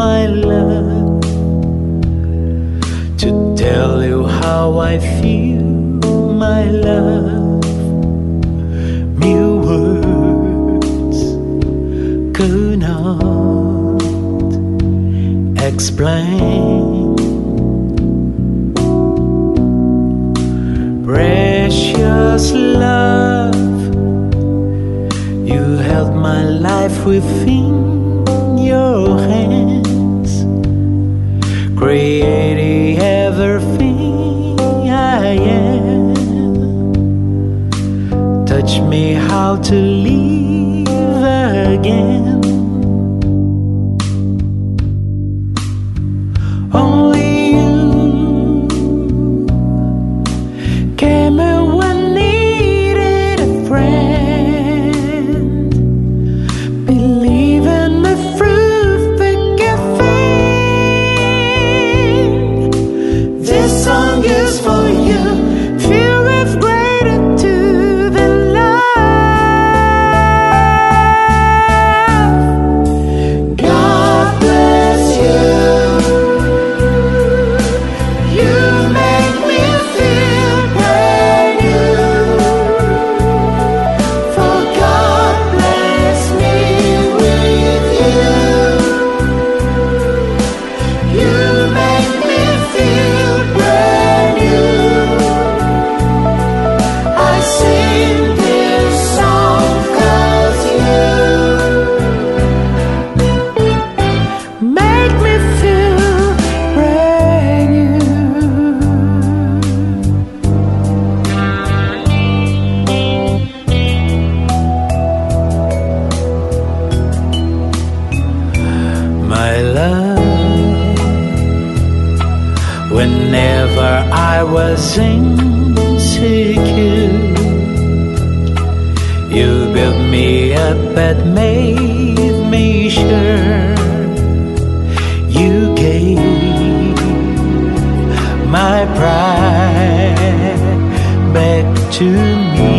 my love, to tell you how I feel, my love. Mere words could not explain. Precious love, you held my life within your hands, creating everything I am. Touch me how to live again. Only you came when I needed a friend. Believe in the fruit forgiving. This song is for you, filled with gratitude and love. God bless you. You make me feel brand new. For God bless me with you. You make me feel brand new. I sing this song 'cause you make me feel brand new. My love, whenever I was insecure, you built me up but made me sure. You gave my pride back to me.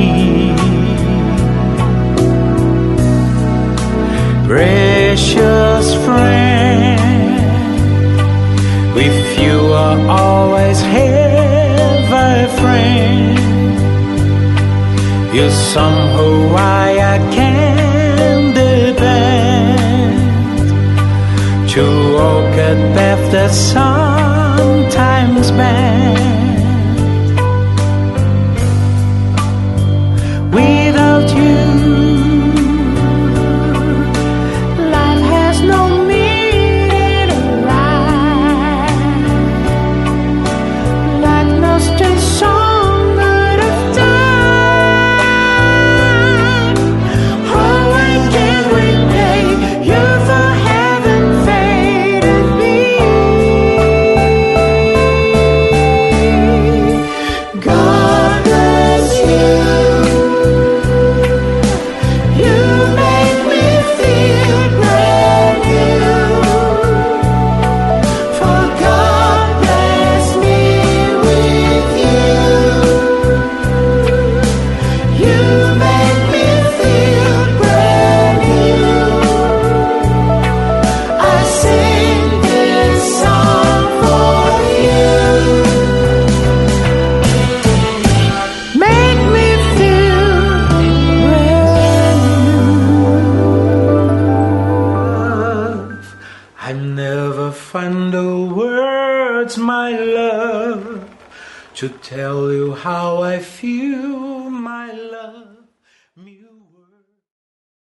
Precious friend, with you I always have a friend. You're somehow why I can depend, to walk a path that sometimes bend. Without you, life has no meaning in life, like lost in song out of time. Oh, why can't we pay you for having faith in me? God bless you. You make me feel brand new. For God bless me with you. You make me feel brand new. I sing this song for you. Make me feel brand new. I never find the words, my love, to tell you how I feel,